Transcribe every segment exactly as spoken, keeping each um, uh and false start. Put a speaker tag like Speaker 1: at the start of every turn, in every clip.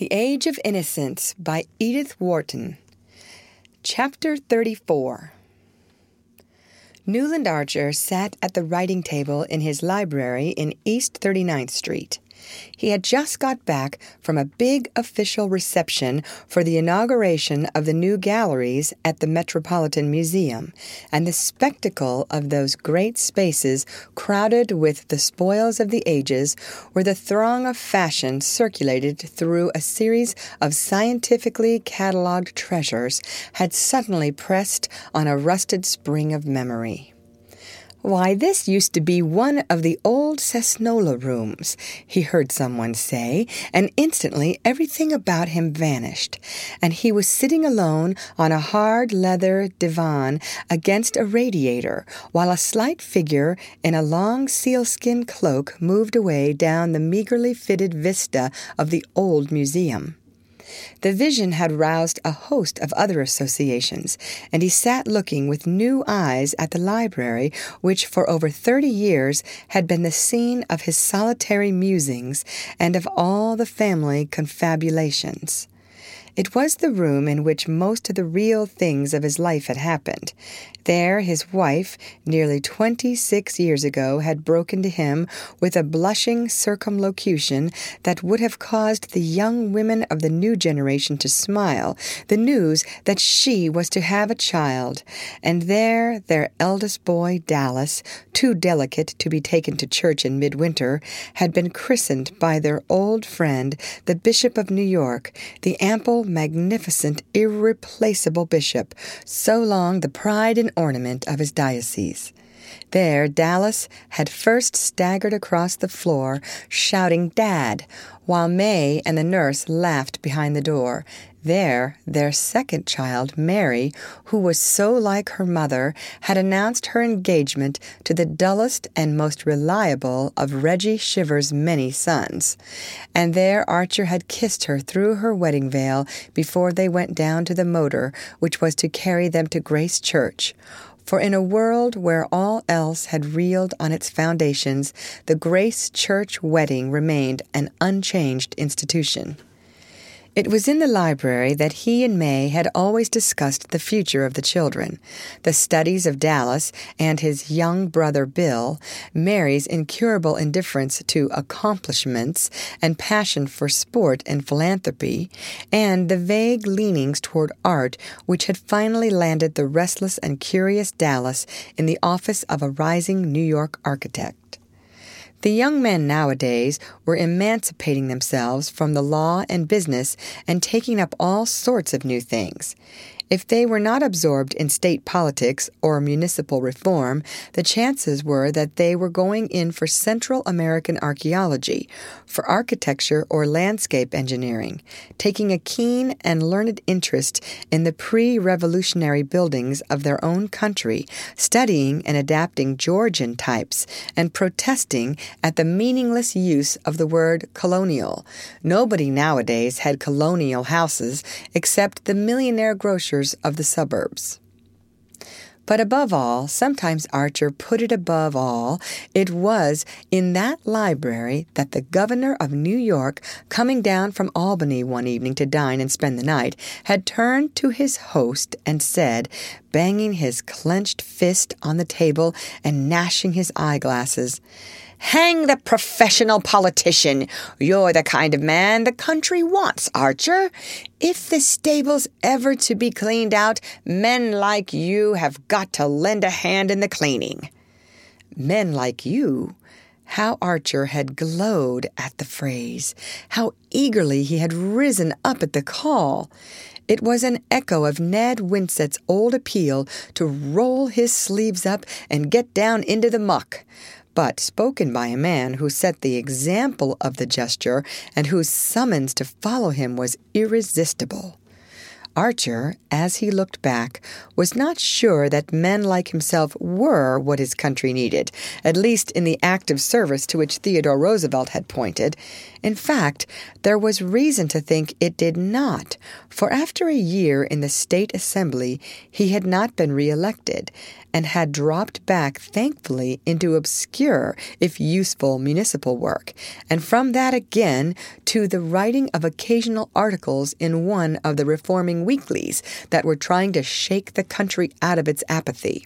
Speaker 1: The Age of Innocence by Edith Wharton. Chapter thirty-four. Newland Archer sat at the writing table in his library in East thirty-ninth Street. He had just got back from a big official reception for the inauguration of the new galleries at the Metropolitan Museum, and the spectacle of those great spaces crowded with the spoils of the ages, where the throng of fashion circulated through a series of scientifically catalogued treasures, had suddenly pressed on a rusted spring of memory. "Why, this used to be one of the old Cesnola rooms," he heard someone say, and instantly everything about him vanished, and he was sitting alone on a hard leather divan against a radiator, while a slight figure in a long sealskin cloak moved away down the meagerly fitted vista of the old museum. The vision had roused a host of other associations, and he sat looking with new eyes at the library, which for over thirty years had been the scene of his solitary musings and of all the family confabulations. It was the room in which most of the real things of his life had happened. There his wife, nearly twenty-six years ago, had broken to him with a blushing circumlocution that would have caused the young women of the new generation to smile, the news that she was to have a child. And there their eldest boy, Dallas, too delicate to be taken to church in midwinter, had been christened by their old friend, the Bishop of New York, the ample, magnificent, irreplaceable bishop, so long the pride and ornament of his diocese. There Dallas had first staggered across the floor, shouting "Dad," while May and the nurse laughed behind the door. There their second child, Mary, who was so like her mother, had announced her engagement to the dullest and most reliable of Reggie Shiver's many sons. And there Archer had kissed her through her wedding veil before they went down to the motor which was to carry them to Grace Church. For in a world where all else had reeled on its foundations, the Grace Church wedding remained an unchanged institution. It was in the library that he and May had always discussed the future of the children, the studies of Dallas and his young brother Bill, Mary's incurable indifference to accomplishments and passion for sport and philanthropy, and the vague leanings toward art which had finally landed the restless and curious Dallas in the office of a rising New York architect. The young men nowadays were emancipating themselves from the law and business and taking up all sorts of new things. If they were not absorbed in state politics or municipal reform, the chances were that they were going in for Central American archaeology, for architecture or landscape engineering, taking a keen and learned interest in the pre-revolutionary buildings of their own country, studying and adapting Georgian types, and protesting at the meaningless use of the word colonial. Nobody nowadays had colonial houses except the millionaire grocers of the suburbs. But above all, sometimes Archer put it above all, it was in that library that the governor of New York, coming down from Albany one evening to dine and spend the night, had turned to his host and said, banging his clenched fist on the table and gnashing his eyeglasses, "Hang the professional politician! You're the kind of man the country wants, Archer. If the stable's ever to be cleaned out, men like you have got to lend a hand in the cleaning." Men like you? How Archer had glowed at the phrase! How eagerly he had risen up at the call! It was an echo of Ned Winsett's old appeal to roll his sleeves up and get down into the muck, but spoken by a man who set the example of the gesture and whose summons to follow him was irresistible. Archer, as he looked back, was not sure that men like himself were what his country needed, at least in the active service to which Theodore Roosevelt had pointed, In fact, there was reason to think it did not, for after a year in the state assembly, he had not been reelected and had dropped back thankfully into obscure, if useful, municipal work, and from that again to the writing of occasional articles in one of the reforming weeklies that were trying to shake the country out of its apathy.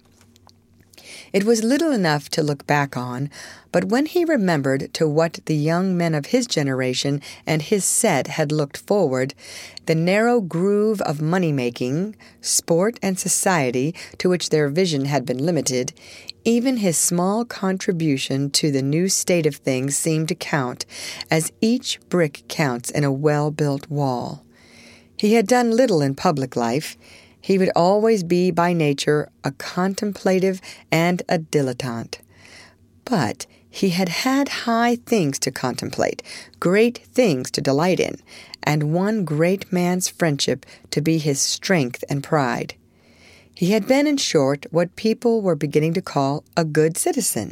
Speaker 1: It was little enough to look back on, but when he remembered to what the young men of his generation and his set had looked forward, the narrow groove of money-making, sport, and society to which their vision had been limited, even his small contribution to the new state of things seemed to count, as each brick counts in a well-built wall. He had done little in public life. He would always be by nature a contemplative and a dilettante. But he had had high things to contemplate, great things to delight in, and one great man's friendship to be his strength and pride. He had been, in short, what people were beginning to call a good citizen.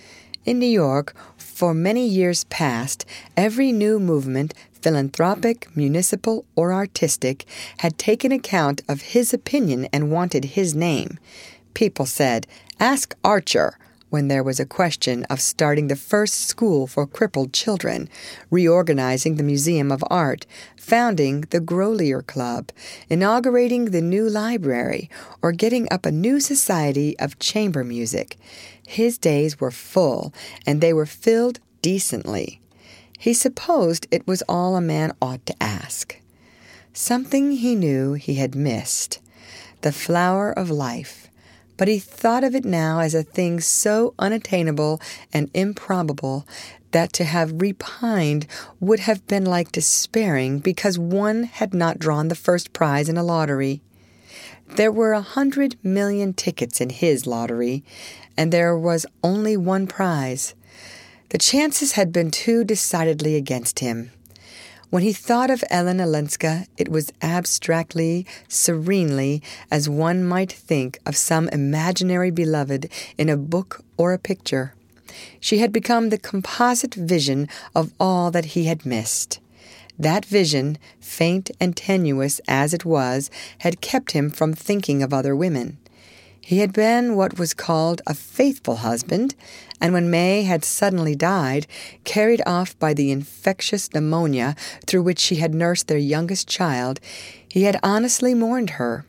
Speaker 1: In New York, for many years past, every new movement, philanthropic, municipal, or artistic, had taken account of his opinion and wanted his name. People said, "Ask Archer," when there was a question of starting the first school for crippled children, reorganizing the Museum of Art, founding the Grolier Club, inaugurating the new library, or getting up a new society of chamber music. His days were full, and they were filled decently. He supposed it was all a man ought to ask. Something he knew he had missed, the flower of life, but he thought of it now as a thing so unattainable and improbable that to have repined would have been like despairing because one had not drawn the first prize in a lottery. There were a hundred million tickets in his lottery, and there was only one prize. The chances had been too decidedly against him. When he thought of Ellen Olenska, it was abstractly, serenely, as one might think of some imaginary beloved in a book or a picture. She had become the composite vision of all that he had missed. That vision, faint and tenuous as it was, had kept him from thinking of other women. He had been what was called a faithful husband, and when May had suddenly died, carried off by the infectious pneumonia through which she had nursed their youngest child, he had honestly mourned her.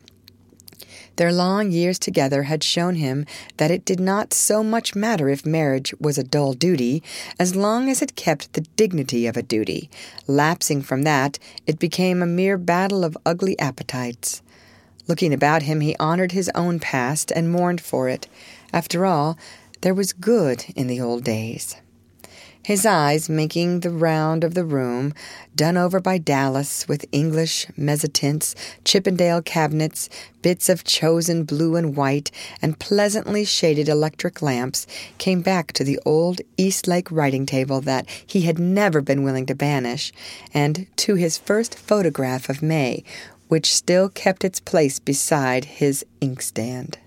Speaker 1: Their long years together had shown him that it did not so much matter if marriage was a dull duty, as long as it kept the dignity of a duty. Lapsing from that, it became a mere battle of ugly appetites. Looking about him, he honored his own past and mourned for it. After all, there was good in the old days. His eyes making the round of the room, done over by Dallas with English mezzotints, Chippendale cabinets, bits of chosen blue and white, and pleasantly shaded electric lamps, came back to the old Eastlake writing table that he had never been willing to banish, and to his first photograph of May, which still kept its place beside his inkstand.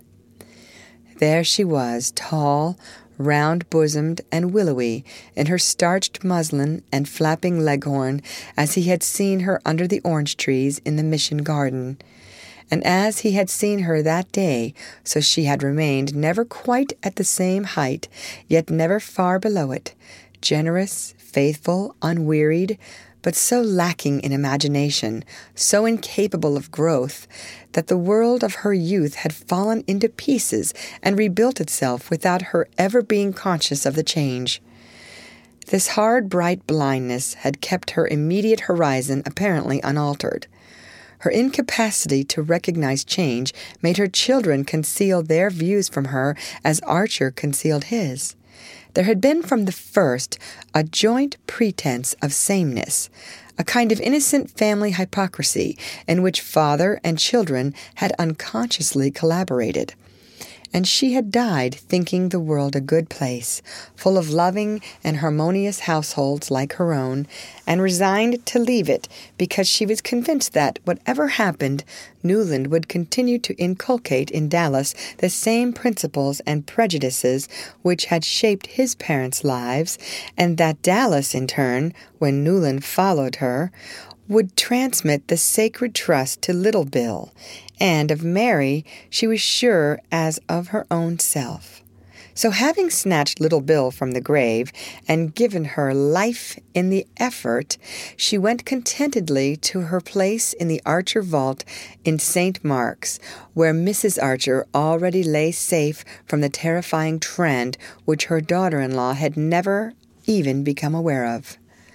Speaker 1: There she was, tall, round-bosomed, and willowy, in her starched muslin and flapping leghorn, as he had seen her under the orange trees in the Mission garden. And as he had seen her that day, so she had remained, never quite at the same height, yet never far below it, generous, faithful, unwearied, but so lacking in imagination, so incapable of growth, that the world of her youth had fallen into pieces and rebuilt itself without her ever being conscious of the change. This hard, bright blindness had kept her immediate horizon apparently unaltered. Her incapacity to recognize change made her children conceal their views from her as Archer concealed his. There had been from the first a joint pretense of sameness, a kind of innocent family hypocrisy in which father and children had unconsciously collaborated. and she had died thinking the world a good place, full of loving and harmonious households like her own, and resigned to leave it because she was convinced that, whatever happened, Newland would continue to inculcate in Dallas the same principles and prejudices which had shaped his parents' lives, and that Dallas, in turn, when Newland followed her, would transmit the sacred trust to Little Bill, and of Mary she was sure as of her own self. So having snatched Little Bill from the grave and given her life in the effort, she went contentedly to her place in the Archer vault in Saint Mark's, where Missus Archer already lay safe from the terrifying trend which her daughter-in-law had never even become aware of.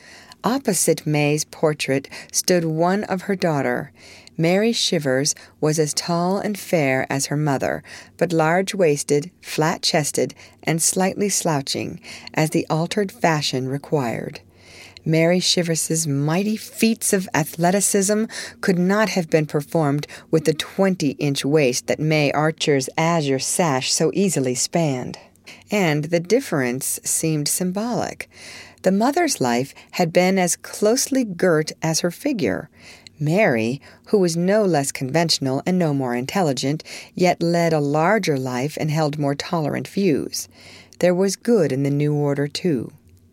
Speaker 1: Opposite May's portrait stood one of her daughter. Mary Shivers was as tall and fair as her mother, but large-waisted, flat-chested, and slightly slouching, as the altered fashion required. Mary Shivers's mighty feats of athleticism could not have been performed with the twenty-inch waist that May Archer's azure sash so easily spanned. And the difference seemed symbolic. The mother's life had been as closely girt as her figure. Mary, who was no less conventional and no more intelligent, yet led a larger life and held more tolerant views. There was good in the new order, too.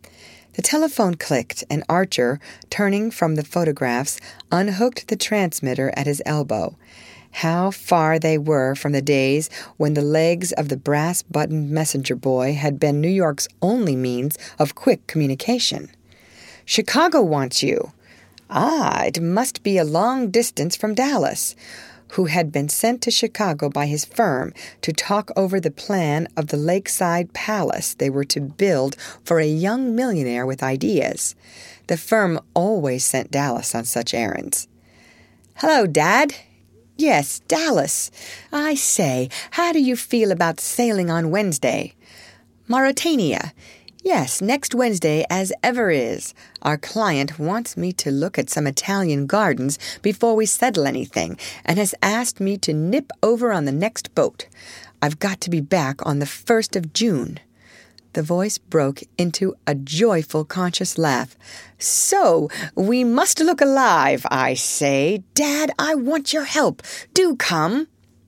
Speaker 1: The telephone clicked, and Archer, turning from the photographs, unhooked the transmitter at his elbow. How far they were from the days when the legs of the brass-buttoned messenger boy had been New York's only means of quick communication. "Chicago wants you." Ah, it must be a long distance from Dallas, who had been sent to Chicago by his firm to talk over the plan of the lakeside palace they were to build for a young millionaire with ideas. The firm always sent Dallas on such errands. "Hello, Dad." "Yes, Dallas. I say, how do you feel about sailing on Wednesday?" "Mauritania. Yes, next Wednesday as ever is. Our client wants me to look at some Italian gardens before we settle anything, and has asked me to nip over on the next boat. I've got to be back on the first of June. The voice broke into a joyful, conscious laugh. "So, we must look alive, I say. Dad, I want your help. Do come."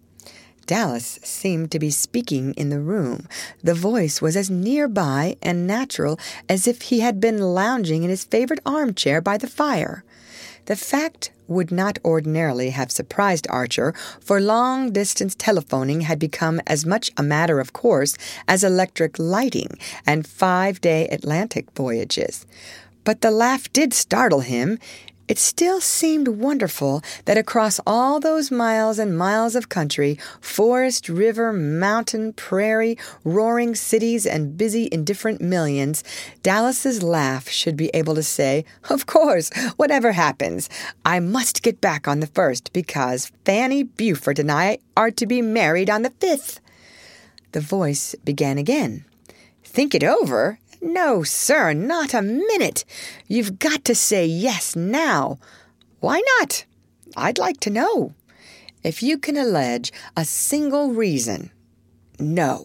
Speaker 1: Dallas seemed to be speaking in the room. The voice was as nearby and natural as if he had been lounging in his favorite armchair by the fire. The fact would not ordinarily have surprised Archer, for long-distance telephoning had become as much a matter of course as electric lighting and five-day Atlantic voyages. But the laugh did startle him. It still seemed wonderful that across all those miles and miles of country, forest, river, mountain, prairie, roaring cities, and busy, indifferent millions, Dallas's laugh should be able to say, "Of course, whatever happens, I must get back on the first because Fanny Beaufort and I are to be married on the fifth." The voice began again. "Think it over? No, sir, not a minute. You've got to say yes now." "Why not? I'd like to know." "If you can allege a single reason." "No."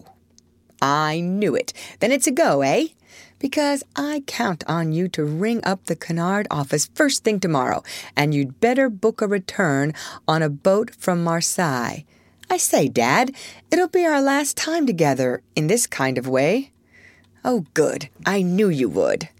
Speaker 1: "I knew it. Then it's a go, eh?" "Because I count on you to ring up the Cunard office first thing tomorrow, and you'd better book a return on a boat from Marseille. I say, Dad, it'll be our last time together in this kind of way." "Oh, good. I knew you would."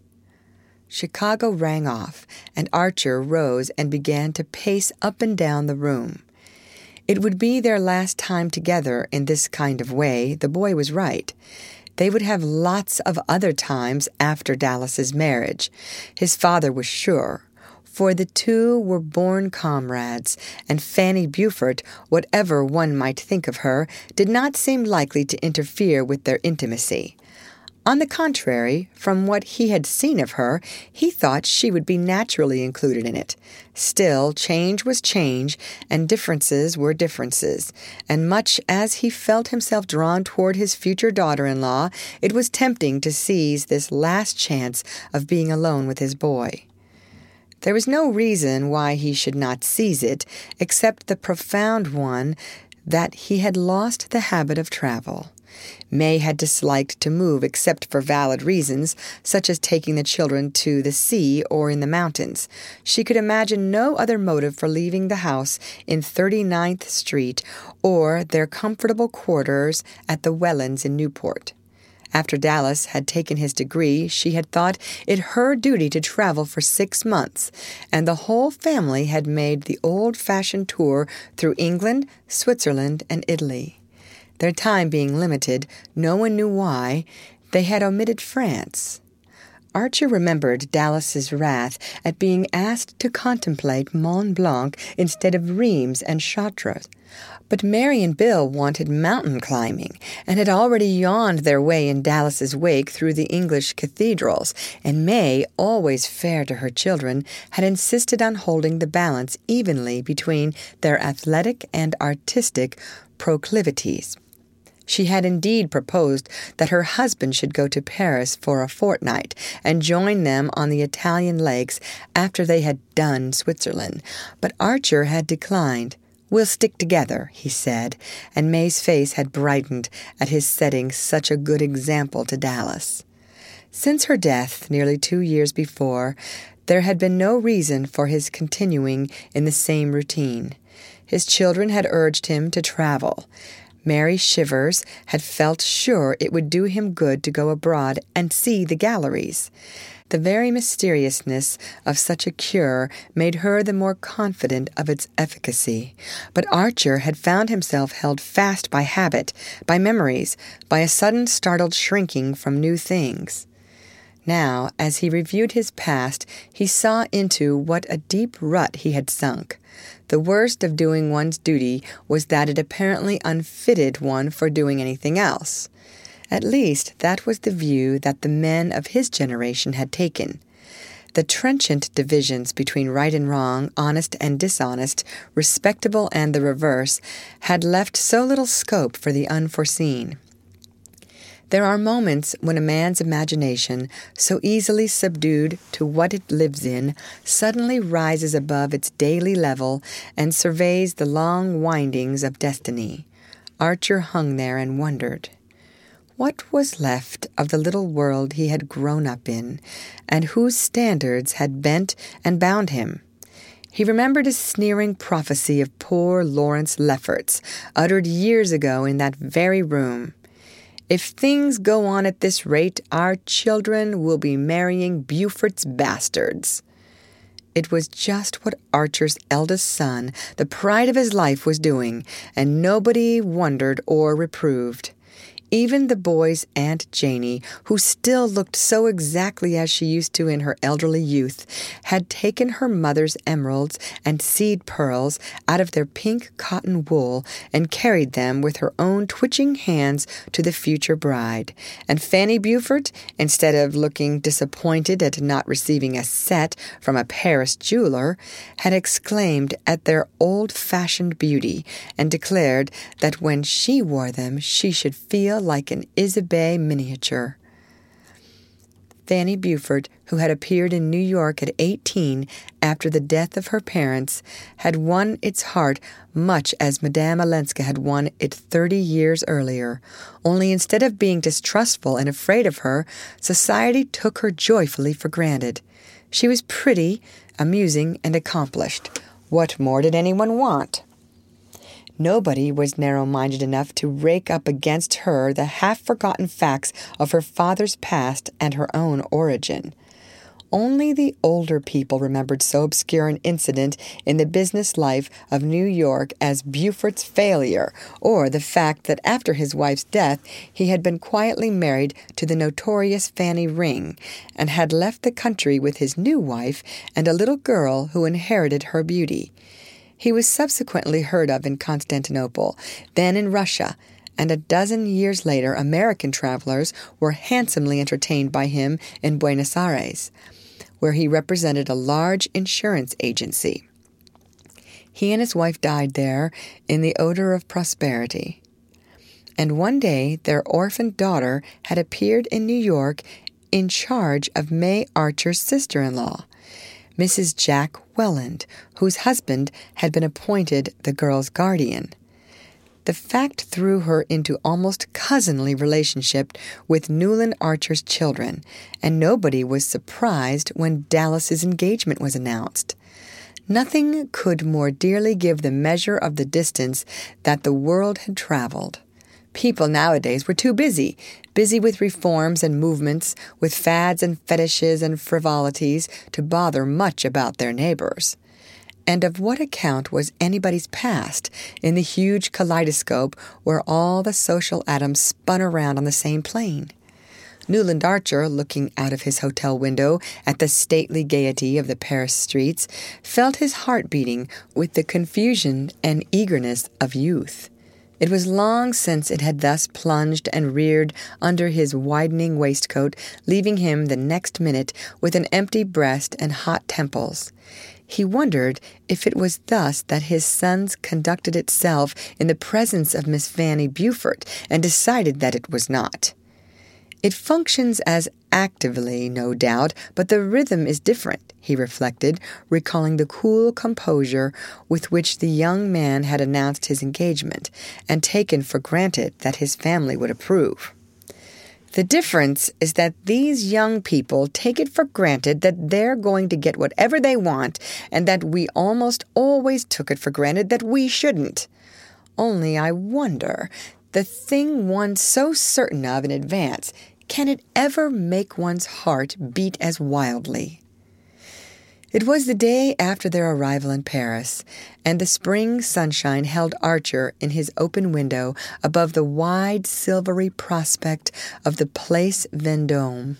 Speaker 1: Chicago rang off, and Archer rose and began to pace up and down the room. It would be their last time together in this kind of way. The boy was right. They would have lots of other times after Dallas's marriage. His father was sure, for the two were born comrades, and Fanny Beaufort, whatever one might think of her, did not seem likely to interfere with their intimacy. On the contrary, from what he had seen of her, he thought she would be naturally included in it. Still, change was change, and differences were differences, and much as he felt himself drawn toward his future daughter-in-law, it was tempting to seize this last chance of being alone with his boy. There was no reason why he should not seize it, except the profound one that he had lost the habit of travel. May had disliked to move except for valid reasons, such as taking the children to the sea or in the mountains. She could imagine no other motive for leaving the house in thirty-ninth Street or their comfortable quarters at the Wellens in Newport. After Dallas had taken his degree, she had thought it her duty to travel for six months, and the whole family had made the old-fashioned tour through England, Switzerland, and Italy. Their time being limited, no one knew why, they had omitted France. Archer remembered Dallas's wrath at being asked to contemplate Mont Blanc instead of Reims and Chartres. But Mary and Bill wanted mountain climbing, and had already yawned their way in Dallas's wake through the English cathedrals, and May, always fair to her children, had insisted on holding the balance evenly between their athletic and artistic proclivities. She had indeed proposed that her husband should go to Paris for a fortnight and join them on the Italian lakes after they had done Switzerland, but Archer had declined. "We'll stick together," he said, and May's face had brightened at his setting such a good example to Dallas. Since her death, nearly two years before, there had been no reason for his continuing in the same routine. His children had urged him to travel. Mary Shivers had felt sure it would do him good to go abroad and see the galleries. The very mysteriousness of such a cure made her the more confident of its efficacy. But Archer had found himself held fast by habit, by memories, by a sudden startled shrinking from new things. Now, as he reviewed his past, he saw into what a deep rut he had sunk. The worst of doing one's duty was that it apparently unfitted one for doing anything else. At least that was the view that the men of his generation had taken. The trenchant divisions between right and wrong, honest and dishonest, respectable and the reverse, had left so little scope for the unforeseen. There are moments when a man's imagination, so easily subdued to what it lives in, suddenly rises above its daily level and surveys the long windings of destiny. Archer hung there and wondered. What was left of the little world he had grown up in, and whose standards had bent and bound him? He remembered a sneering prophecy of poor Lawrence Lefferts, uttered years ago in that very room. "If things go on at this rate, our children will be marrying Beaufort's bastards." It was just what Archer's eldest son, the pride of his life, was doing, and nobody wondered or reproved. Even the boy's Aunt Janie, who still looked so exactly as she used to in her elderly youth, had taken her mother's emeralds and seed pearls out of their pink cotton wool and carried them with her own twitching hands to the future bride. And Fanny Beaufort, instead of looking disappointed at not receiving a set from a Paris jeweler, had exclaimed at their old-fashioned beauty and declared that when she wore them she should feel like an Isabey miniature. Fanny Beaufort, who had appeared in New York at eighteen after the death of her parents, had won its heart much as Madame Olenska had won it thirty years earlier. Only instead of being distrustful and afraid of her, society took her joyfully for granted. She was pretty, amusing, and accomplished. What more did anyone want? Nobody was narrow-minded enough to rake up against her the half-forgotten facts of her father's past and her own origin. Only the older people remembered so obscure an incident in the business life of New York as Beaufort's failure, or the fact that after his wife's death he had been quietly married to the notorious Fanny Ring, and had left the country with his new wife and a little girl who inherited her beauty. He was subsequently heard of in Constantinople, then in Russia, and a dozen years later American travelers were handsomely entertained by him in Buenos Aires, where he represented a large insurance agency. He and his wife died there in the odor of prosperity. And one day their orphaned daughter had appeared in New York in charge of May Archer's sister-in-law, Missus Jack Welland, whose husband had been appointed the girl's guardian. The fact threw her into almost cousinly relationship with Newland Archer's children, and nobody was surprised when Dallas's engagement was announced. Nothing could more dearly give the measure of the distance that the world had traveled. People nowadays were too busy, busy with reforms and movements, with fads and fetishes and frivolities, to bother much about their neighbors. And of what account was anybody's past in the huge kaleidoscope where all the social atoms spun around on the same plane? Newland Archer, looking out of his hotel window at the stately gaiety of the Paris streets, felt his heart beating with the confusion and eagerness of youth. It was long since it had thus plunged and reared under his widening waistcoat, leaving him the next minute with an empty breast and hot temples. He wondered if it was thus that his sons conducted itself in the presence of Miss Fanny Beaufort, and decided that it was not. It functions as actively, no doubt, but the rhythm is different, he reflected, recalling the cool composure with which the young man had announced his engagement, and taken for granted that his family would approve. The difference is that these young people take it for granted that they're going to get whatever they want, and that we almost always took it for granted that we shouldn't. Only I wonder, the thing one's so certain of in advance, can it ever make one's heart beat as wildly? It was the day after their arrival in Paris, and the spring sunshine held Archer in his open window above the wide silvery prospect of the Place Vendôme.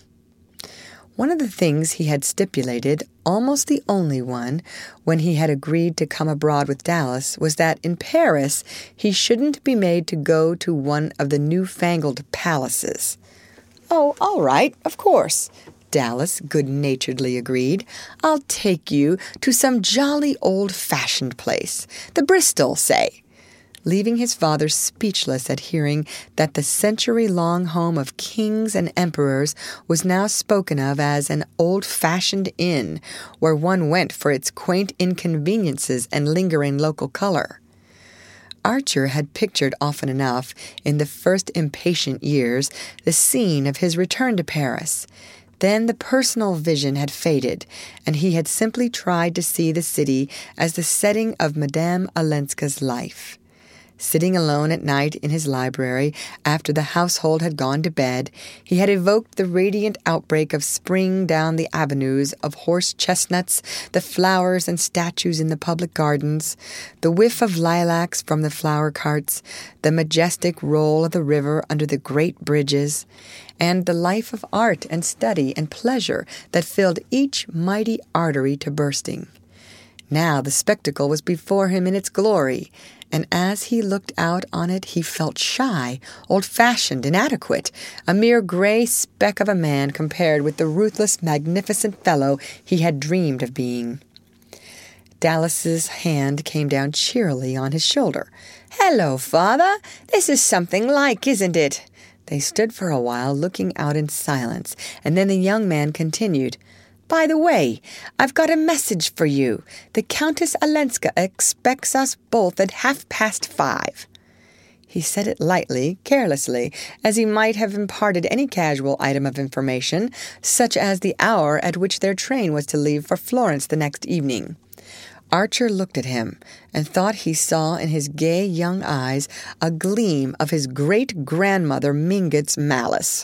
Speaker 1: One of the things he had stipulated, almost the only one, when he had agreed to come abroad with Dallas, was that in Paris he shouldn't be made to go to one of the newfangled palaces. "Oh, all right, of course," Dallas good-naturedly agreed. "I'll take you to some jolly old-fashioned place, the Bristol, say," leaving his father speechless at hearing that the century-long home of kings and emperors was now spoken of as an old-fashioned inn, where one went for its quaint inconveniences and lingering local color. Archer had pictured often enough, in the first impatient years, the scene of his return to Paris. Then the personal vision had faded, and he had simply tried to see the city as the setting of Madame Olenska's life. Sitting alone at night in his library, after the household had gone to bed, he had evoked the radiant outbreak of spring down the avenues of horse-chestnuts, the flowers and statues in the public gardens, the whiff of lilacs from the flower carts, the majestic roll of the river under the great bridges, and the life of art and study and pleasure that filled each mighty artery to bursting. Now the spectacle was before him in its glory, and as he looked out on it he felt shy, old-fashioned, inadequate, a mere gray speck of a man compared with the ruthless, magnificent fellow he had dreamed of being. Dallas's hand came down cheerily on his shoulder. "Hello, Father! This is something like, isn't it?" They stood for a while looking out in silence, and then the young man continued, "By the way, I've got a message for you. The Countess Olenska expects us both at half past five." He said it lightly, carelessly, as he might have imparted any casual item of information, such as the hour at which their train was to leave for Florence the next evening. Archer looked at him, and thought he saw in his gay young eyes a gleam of his great-grandmother Mingott's malice.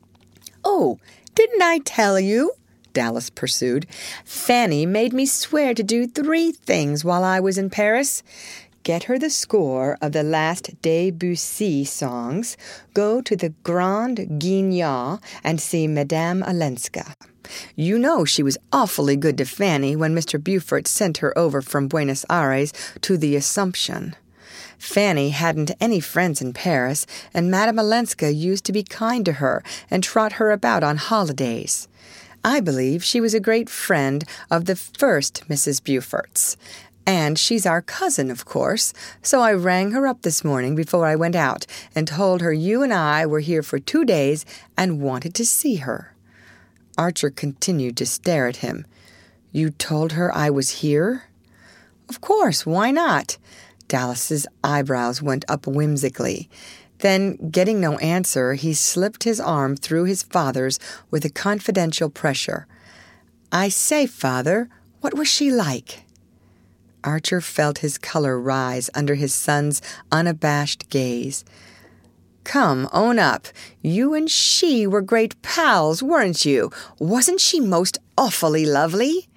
Speaker 1: "Oh, didn't I tell you?" Dallas pursued. "Fanny made me swear to do three things while I was in Paris. Get her the score of the last Debussy songs, go to the Grand Guignol, and see Madame Olenska. You know she was awfully good to Fanny when Mister Beaufort sent her over from Buenos Aires to the Assumption. Fanny hadn't any friends in Paris, and Madame Olenska used to be kind to her and trot her about on holidays. I believe she was a great friend of the first Missus Beaufort's. And she's our cousin, of course, so I rang her up this morning before I went out and told her you and I were here for two days and wanted to see her." Archer continued to stare at him. "You told her I was here?" "Of course, why not?" Dallas's eyebrows went up whimsically. Then, getting no answer, he slipped his arm through his father's with a confidential pressure. "I say, Father, what was she like?" Archer felt his color rise under his son's unabashed gaze. "Come, own up. You and she were great pals, weren't you? Wasn't she most awfully lovely?"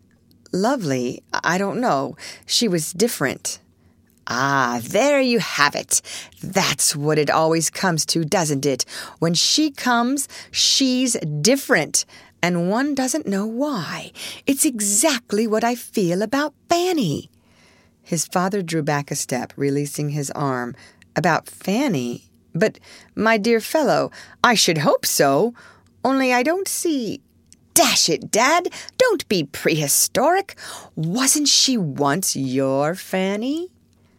Speaker 1: "Lovely? I don't know. She was different." "Ah, there you have it. That's what it always comes to, doesn't it? When she comes, she's different, and one doesn't know why. It's exactly what I feel about Fanny." His father drew back a step, releasing his arm. "About Fanny? But, my dear fellow, I should hope so. Only I don't see—" "Dash it, Dad, don't be prehistoric. Wasn't she once your Fanny?"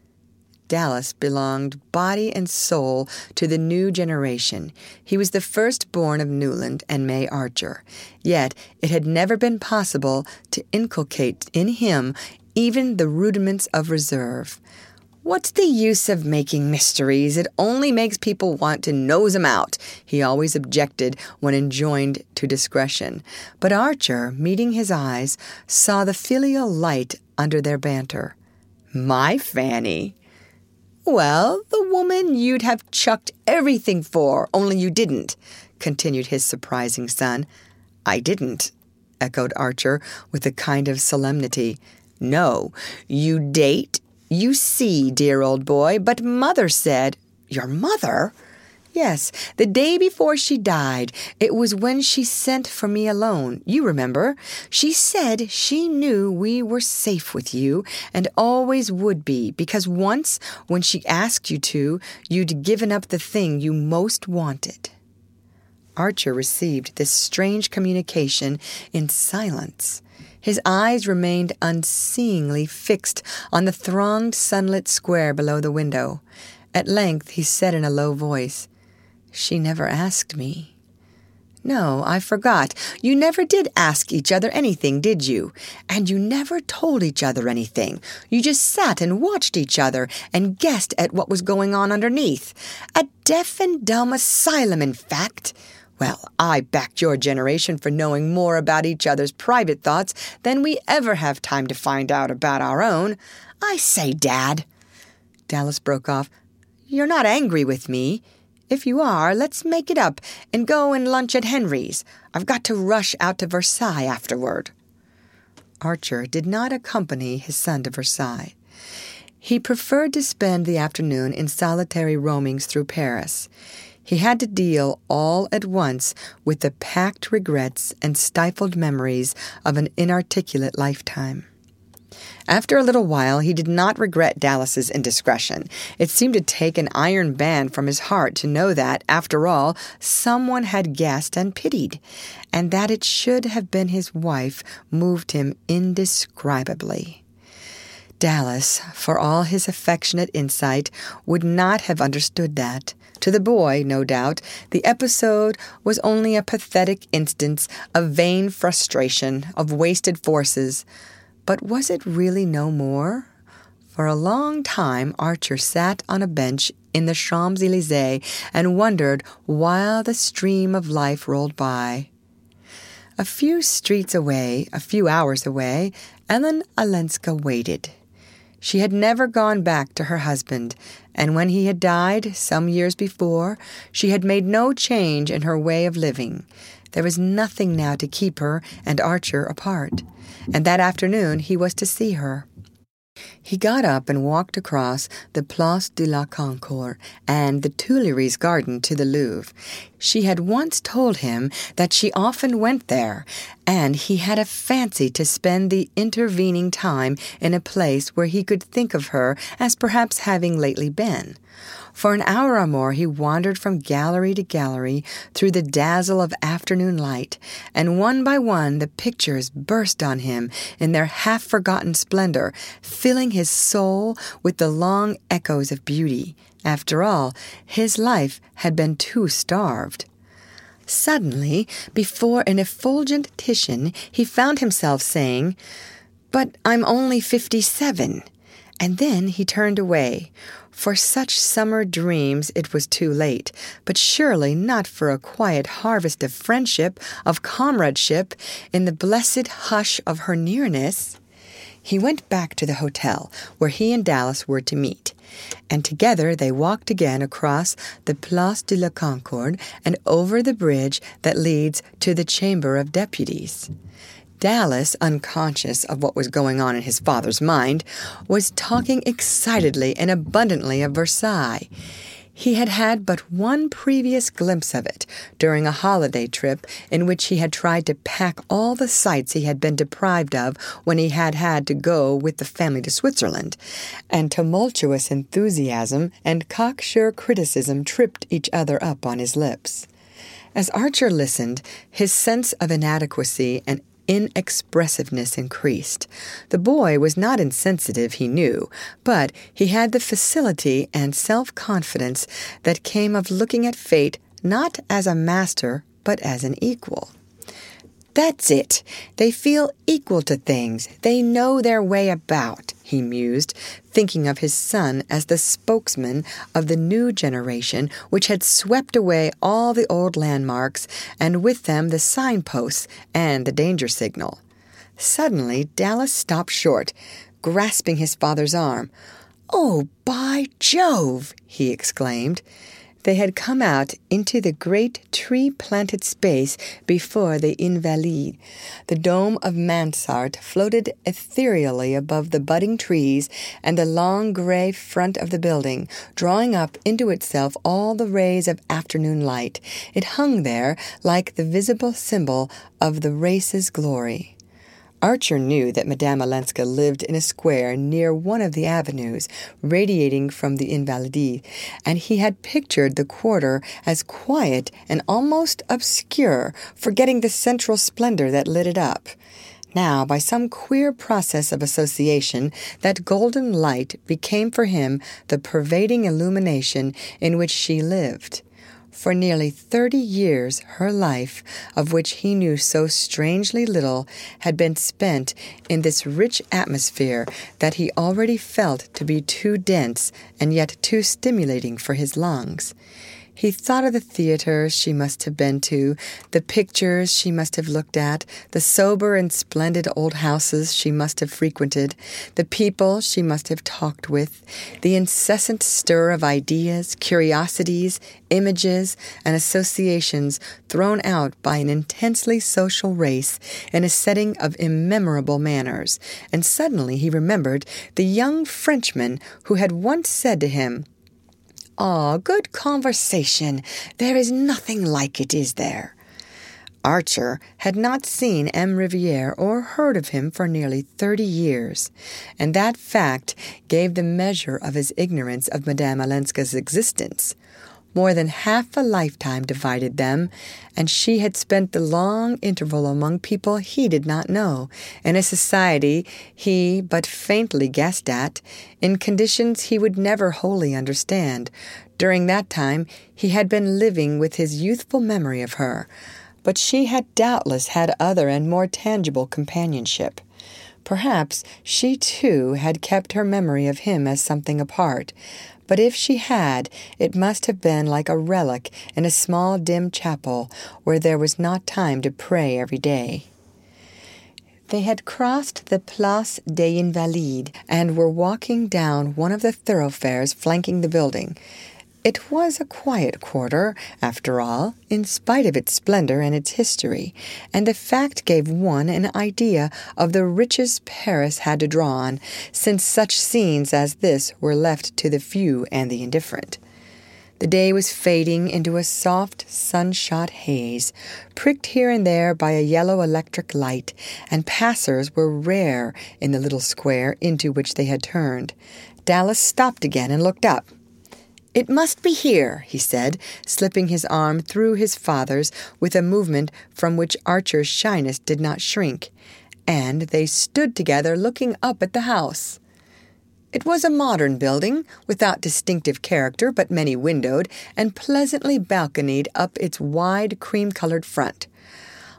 Speaker 1: Dallas belonged body and soul to the new generation. He was the firstborn of Newland and May Archer. Yet it had never been possible to inculcate in him even the rudiments of reserve. "What's the use of making mysteries? It only makes people want to nose 'em out," he always objected when enjoined to discretion. But Archer, meeting his eyes, saw the filial light under their banter. "My Fanny? Well, the woman you'd have chucked everything for, only you didn't," continued his surprising son. "I didn't," echoed Archer with a kind of solemnity. "No, you date, you see, dear old boy, but Mother said—" "Your mother?" "Yes, the day before she died. It was when she sent for me alone. You remember. She said she knew we were safe with you and always would be, because once, when she asked you to, you'd given up the thing you most wanted." Archer received this strange communication in silence. His eyes remained unseeingly fixed on the thronged sunlit square below the window. At length he said in a low voice, "She never asked me." "No, I forgot. You never did ask each other anything, did you? And you never told each other anything. You just sat and watched each other and guessed at what was going on underneath. A deaf and dumb asylum, in fact. Well, I backed your generation for knowing more about each other's private thoughts than we ever have time to find out about our own. I say, Dad." Dallas broke off. "You're not angry with me? If you are, let's make it up and go and lunch at Henry's. I've got to rush out to Versailles afterward." Archer did not accompany his son to Versailles. He preferred to spend the afternoon in solitary roamings through Paris. He had to deal all at once with the packed regrets and stifled memories of an inarticulate lifetime. After a little while, he did not regret Dallas's indiscretion. It seemed to take an iron band from his heart to know that, after all, someone had guessed and pitied, and that it should have been his wife moved him indescribably. Dallas, for all his affectionate insight, would not have understood that. To the boy, no doubt, the episode was only a pathetic instance of vain frustration, of wasted forces. But was it really no more? For a long time Archer sat on a bench in the Champs-Élysées and wondered while the stream of life rolled by. A few streets away, a few hours away, Ellen Olenska waited. She had never gone back to her husband, and when he had died, some years before, she had made no change in her way of living. There was nothing now to keep her and Archer apart, and that afternoon he was to see her. He got up and walked across the Place de la Concorde and the Tuileries garden to the Louvre. She had once told him that she often went there, and he had a fancy to spend the intervening time in a place where he could think of her as perhaps having lately been. For an hour or more he wandered from gallery to gallery through the dazzle of afternoon light, and one by one the pictures burst on him in their half-forgotten splendor, filling his soul with the long echoes of beauty. After all, his life had been too starved. Suddenly, before an effulgent Titian, he found himself saying, "But I'm only fifty-seven." And then he turned away. For such summer dreams it was too late, but surely not for a quiet harvest of friendship, of comradeship, in the blessed hush of her nearness. He went back to the hotel where he and Dallas were to meet, and together they walked again across the Place de la Concorde and over the bridge that leads to the Chamber of Deputies. Dallas, unconscious of what was going on in his father's mind, was talking excitedly and abundantly of Versailles. He had had but one previous glimpse of it during a holiday trip in which he had tried to pack all the sights he had been deprived of when he had had to go with the family to Switzerland, and tumultuous enthusiasm and cocksure criticism tripped each other up on his lips. As Archer listened, his sense of inadequacy and inexpressiveness increased. The boy was not insensitive, he knew, but he had the facility and self-confidence that came of looking at fate not as a master, but as an equal. That's it. They feel equal to things. They know their way about, he mused, thinking of his son as the spokesman of the new generation which had swept away all the old landmarks, and with them the signposts and the danger signal. Suddenly Dallas stopped short, grasping his father's arm. "Oh, by Jove!" he exclaimed. They had come out into the great tree-planted space before the Invalides. The dome of Mansart floated ethereally above the budding trees and the long gray front of the building, drawing up into itself all the rays of afternoon light. It hung there like the visible symbol of the race's glory. Archer knew that Madame Olenska lived in a square near one of the avenues, radiating from the Invalides, and he had pictured the quarter as quiet and almost obscure, forgetting the central splendor that lit it up. Now, by some queer process of association, that golden light became for him the pervading illumination in which she lived. For nearly thirty years her life, of which he knew so strangely little, had been spent in this rich atmosphere that he already felt to be too dense and yet too stimulating for his lungs. He thought of the theaters she must have been to, the pictures she must have looked at, the sober and splendid old houses she must have frequented, the people she must have talked with, the incessant stir of ideas, curiosities, images, and associations thrown out by an intensely social race in a setting of immemorable manners. And suddenly he remembered the young Frenchman who had once said to him, "Ah, good conversation. There is nothing like it, is there?" Archer had not seen M. Riviere or heard of him for nearly thirty years, and that fact gave the measure of his ignorance of Madame Olenska's existence. More than half a lifetime divided them, and she had spent the long interval among people he did not know, in a society he but faintly guessed at, in conditions he would never wholly understand. During that time he had been living with his youthful memory of her, but she had doubtless had other and more tangible companionship. Perhaps she too had kept her memory of him as something apart, but if she had, it must have been like a relic in a small dim chapel where there was not time to pray every day. They had crossed the Place des Invalides and were walking down one of the thoroughfares flanking the building. It was a quiet quarter, after all, in spite of its splendor and its history, and the fact gave one an idea of the riches Paris had to draw on, since such scenes as this were left to the few and the indifferent. The day was fading into a soft, sun-shot haze, pricked here and there by a yellow electric light, and passers were rare in the little square into which they had turned. Dallas stopped again and looked up. "It must be here," he said, slipping his arm through his father's with a movement from which Archer's shyness did not shrink, and they stood together looking up at the house. It was a modern building, without distinctive character but many-windowed, and pleasantly balconied up its wide cream-colored front.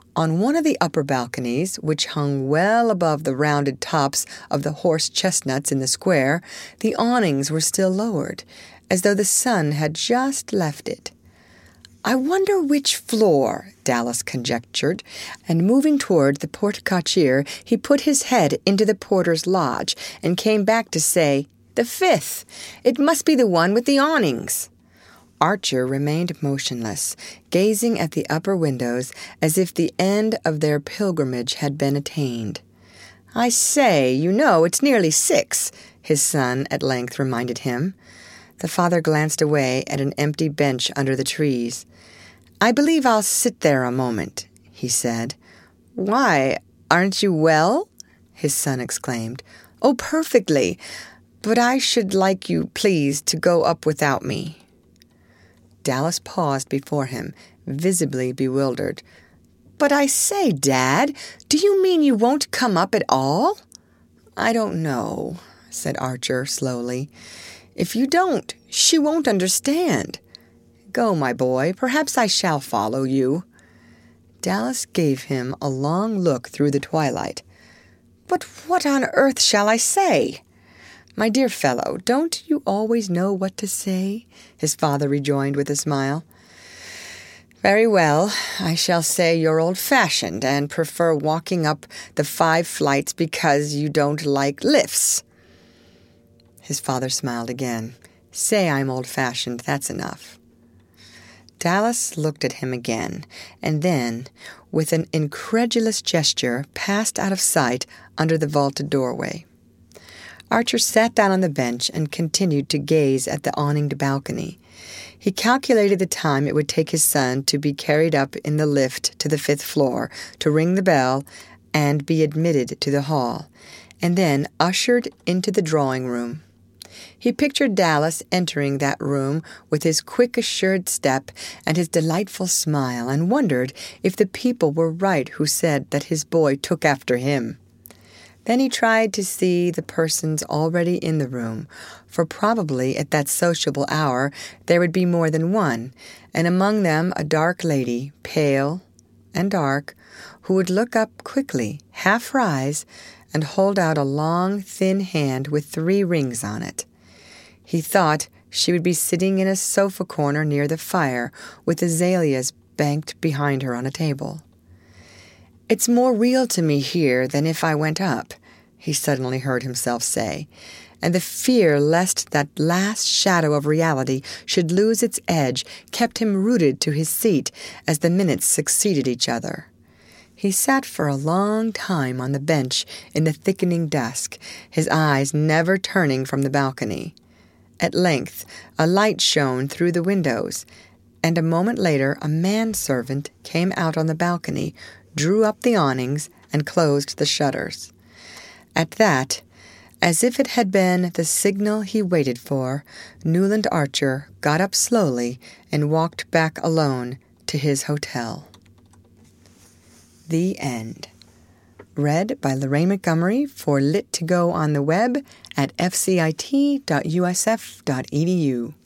Speaker 1: On one of the upper balconies, which hung well above the rounded tops of the horse chestnuts in the square, the awnings were still lowered, as though the sun had just left it. "I wonder which floor," Dallas conjectured, and moving toward the porte-cochere, he put his head into the porter's lodge and came back to say, "The fifth. It must be the one with the awnings." Archer remained motionless, gazing at the upper windows as if the end of their pilgrimage had been attained. "I say, you know, it's nearly six," his son at length reminded him. The father glanced away at an empty bench under the trees. "I believe I'll sit there a moment," he said. "Why, aren't you well?" his son exclaimed. "Oh, perfectly. But I should like you, please, to go up without me." Dallas paused before him, visibly bewildered. "But I say, Dad, do you mean you won't come up at all?" "I don't know," said Archer slowly. "If you don't, she won't understand. Go, my boy. Perhaps I shall follow you." Dallas gave him a long look through the twilight. "But what on earth shall I say?" "My dear fellow, don't you always know what to say?" his father rejoined with a smile. "Very well. I shall say you're old-fashioned and prefer walking up the five flights because you don't like lifts." His father smiled again. "Say I'm old-fashioned, that's enough." Dallas looked at him again, and then, with an incredulous gesture, passed out of sight under the vaulted doorway. Archer sat down on the bench and continued to gaze at the awninged balcony. He calculated the time it would take his son to be carried up in the lift to the fifth floor, to ring the bell, and be admitted to the hall, and then ushered into the drawing-room. He pictured Dallas entering that room with his quick, assured step and his delightful smile, and wondered if the people were right who said that his boy took after him. Then he tried to see the persons already in the room, for probably at that sociable hour there would be more than one, and among them a dark lady, pale and dark, who would look up quickly, half rise, and hold out a long, thin hand with three rings on it. He thought she would be sitting in a sofa corner near the fire, with azaleas banked behind her on a table. "It's more real to me here than if I went up," he suddenly heard himself say, and the fear lest that last shadow of reality should lose its edge kept him rooted to his seat as the minutes succeeded each other. He sat for a long time on the bench in the thickening dusk, his eyes never turning from the balcony. At length, a light shone through the windows, and a moment later a manservant came out on the balcony, drew up the awnings, and closed the shutters. At that, as if it had been the signal he waited for, Newland Archer got up slowly and walked back alone to his hotel. The end. Read by Lorraine Montgomery for Lit to Go on the web at f c i t dot u s f dot e d u.